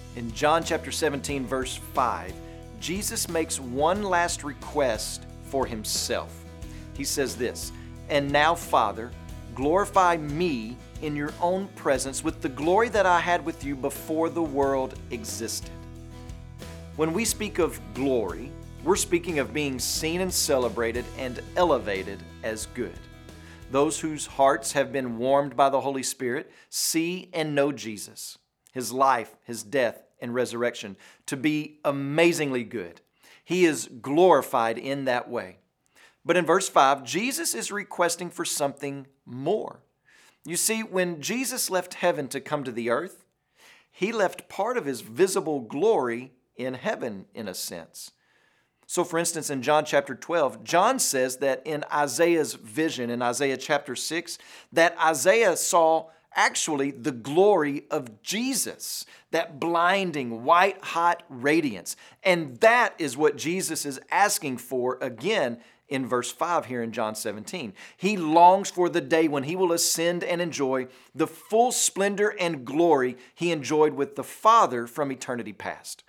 In John chapter 17, verse 5, Jesus makes one last request for himself. He says this, "And now, Father, glorify me in your own presence with the glory that I had with you before the world existed." When we speak of glory, we're speaking of being seen and celebrated and elevated as good. Those whose hearts have been warmed by the Holy Spirit see and know Jesus, His life, His death, and resurrection to be amazingly good. He is glorified in that way. But in verse 5, Jesus is requesting for something more. You see, when Jesus left heaven to come to the earth, He left part of His visible glory in heaven, in a sense. So for instance, in John chapter 12, John says that in Isaiah's vision, in Isaiah chapter 6, that Isaiah saw actually the glory of Jesus, that blinding, white-hot radiance. And that is what Jesus is asking for again in verse 5 here in John 17. He longs for the day when He will ascend and enjoy the full splendor and glory He enjoyed with the Father from eternity past.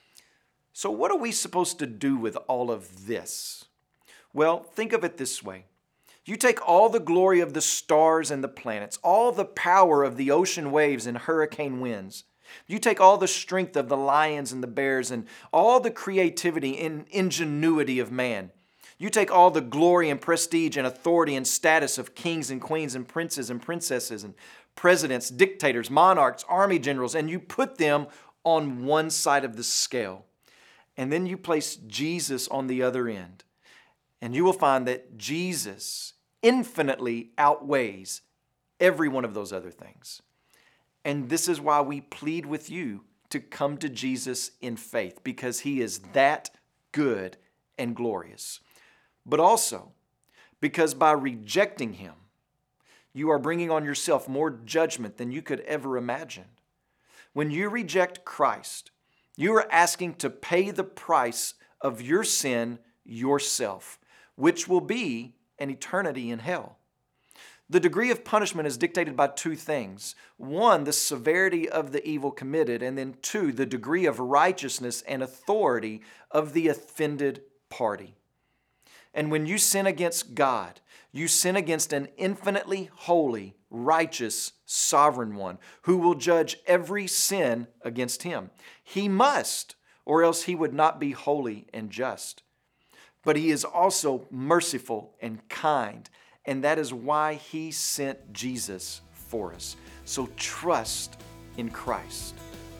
So what are we supposed to do with all of this? Well, think of it this way. You take all the glory of the stars and the planets, all the power of the ocean waves and hurricane winds. You take all the strength of the lions and the bears and all the creativity and ingenuity of man. You take all the glory and prestige and authority and status of kings and queens and princes and princesses and presidents, dictators, monarchs, army generals, and you put them on one side of the scale. And then you place Jesus on the other end. And you will find that Jesus infinitely outweighs every one of those other things. And this is why we plead with you to come to Jesus in faith, because He is that good and glorious. But also because by rejecting Him, you are bringing on yourself more judgment than you could ever imagine. When you reject Christ, you are asking to pay the price of your sin yourself, which will be an eternity in hell. The degree of punishment is dictated by two things. One, the severity of the evil committed, and then two, the degree of righteousness and authority of the offended party. And when you sin against God, you sin against an infinitely holy, righteous, sovereign one who will judge every sin against Him. He must, or else He would not be holy and just. But He is also merciful and kind, and that is why He sent Jesus for us. So trust in Christ.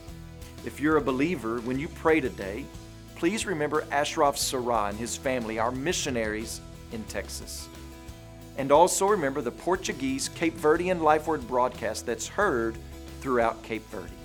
If you're a believer, when you pray today, please remember Ashraf Sarah and his family, our missionaries in Texas. And also remember the Portuguese Cape Verdean Life Word broadcast that's heard throughout Cape Verde.